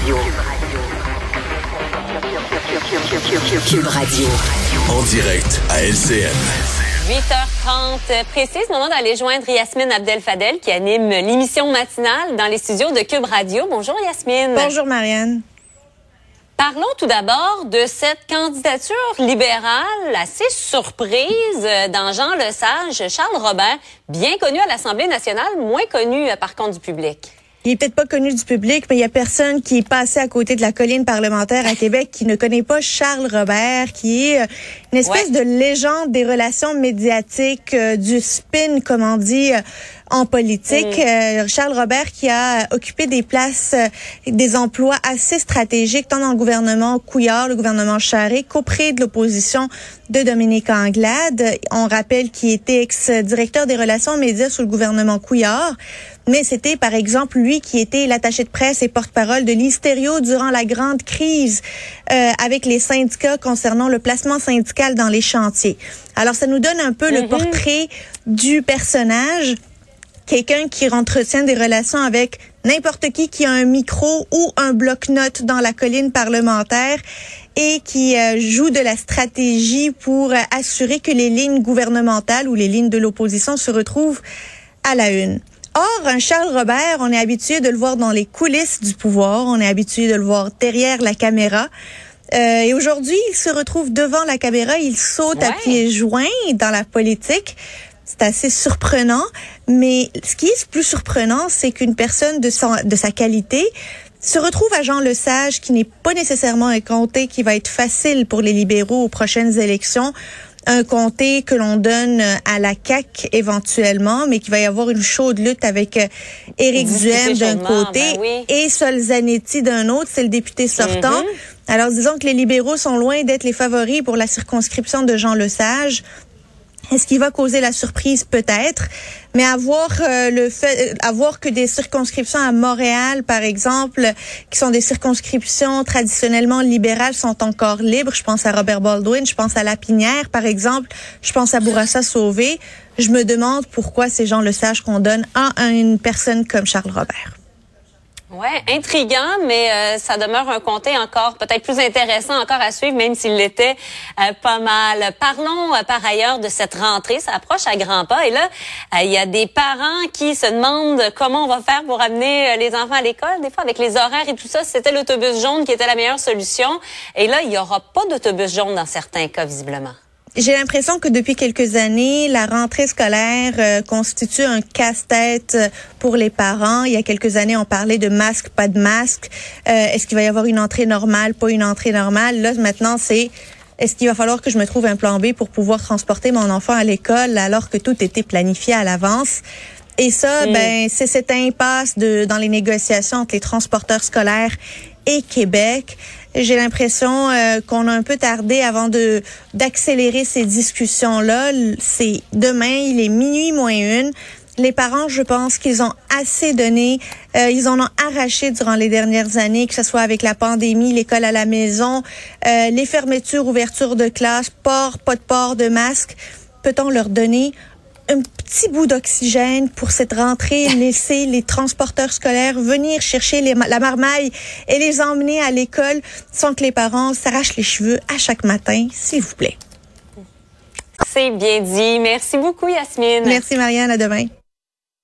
Cube Radio. En direct à LCN. 8h30 précise, moment d'aller joindre Yasmine Abdel-Fadel qui anime l'émission matinale dans les studios de Cube Radio. Bonjour Yasmine. Bonjour Marianne. Parlons tout d'abord de cette candidature libérale assez surprise dans Jean Lesage, Charles Robert, bien connu à l'Assemblée nationale, moins connu par contre du public. Il est peut-être pas connu du public, mais il y a personne qui est passé à côté de la colline parlementaire à Québec qui ne connaît pas Charles Robert, qui est une espèce de légende des relations médiatiques, du spin, comme on dit, en politique. Charles Robert qui a occupé des places, des emplois assez stratégiques, tant dans le gouvernement Couillard, le gouvernement Charest, qu'auprès de l'opposition de Dominique Anglade. On rappelle qu'il était ex-directeur des relations médias sous le gouvernement Couillard. Mais c'était, par exemple, lui qui était l'attaché de presse et porte-parole de Lise Thériault durant la grande crise avec les syndicats concernant le placement syndical dans les chantiers. Alors, ça nous donne un peu le portrait du personnage, quelqu'un qui entretient des relations avec n'importe qui a un micro ou un bloc-notes dans la colline parlementaire et qui joue de la stratégie pour assurer que les lignes gouvernementales ou les lignes de l'opposition se retrouvent à la une. Or, un Charles Robert, on est habitué de le voir dans les coulisses du pouvoir, on est habitué de le voir derrière la caméra. Et aujourd'hui, il se retrouve devant la caméra, il saute à pieds joints dans la politique. C'est assez surprenant, mais ce qui est plus surprenant, c'est qu'une personne de sa qualité se retrouve à Jean Lesage, qui n'est pas nécessairement un comté qui va être facile pour les libéraux aux prochaines élections. Un comté que l'on donne à la CAQ éventuellement, mais qu'il va y avoir une chaude lutte avec Éric Duhaime d'un côté et Sol Zanetti d'un autre, c'est le député sortant. Alors disons que les libéraux sont loin d'être les favoris pour la circonscription de Jean Lesage. Est-ce qu'il va causer la surprise? Peut-être. Mais à voir que des circonscriptions à Montréal, par exemple, qui sont des circonscriptions traditionnellement libérales, sont encore libres. Je pense à Robert Baldwin, je pense à Lapinière, par exemple. Je pense à Bourassa Sauvé. Je me demande pourquoi c'est Jean Lesage qu'on donne à une personne comme Charles Robert. Ouais, intriguant, mais ça demeure un comté encore peut-être plus intéressant encore à suivre, même s'il l'était pas mal. Parlons par ailleurs de cette rentrée, ça approche à grands pas, et là, il y a des parents qui se demandent comment on va faire pour amener les enfants à l'école. Des fois, avec les horaires et tout ça, c'était l'autobus jaune qui était la meilleure solution, et là, il y aura pas d'autobus jaune dans certains cas, visiblement. J'ai l'impression que depuis quelques années, la rentrée scolaire constitue un casse-tête pour les parents. Il y a quelques années, on parlait de masque, pas de masque. Est-ce qu'il va y avoir une entrée normale, pas une entrée normale? Là, maintenant, c'est est-ce qu'il va falloir que je me trouve un plan B pour pouvoir transporter mon enfant à l'école alors que tout était planifié à l'avance? Et ça, c'est cette impasse dans les négociations entre les transporteurs scolaires et Québec. J'ai l'impression qu'on a un peu tardé avant d'accélérer ces discussions-là. C'est demain, il est minuit moins une. Les parents, je pense qu'ils ont assez donné. Ils en ont arraché durant les dernières années, que ce soit avec la pandémie, l'école à la maison, les fermetures, ouvertures de classe, pas de port de masque. Peut-on leur donner un petit bout d'oxygène pour cette rentrée, laisser les transporteurs scolaires venir chercher la marmaille et les emmener à l'école sans que les parents s'arrachent les cheveux à chaque matin, s'il vous plaît. C'est bien dit. Merci beaucoup, Yasmine. Merci, Marianne. À demain.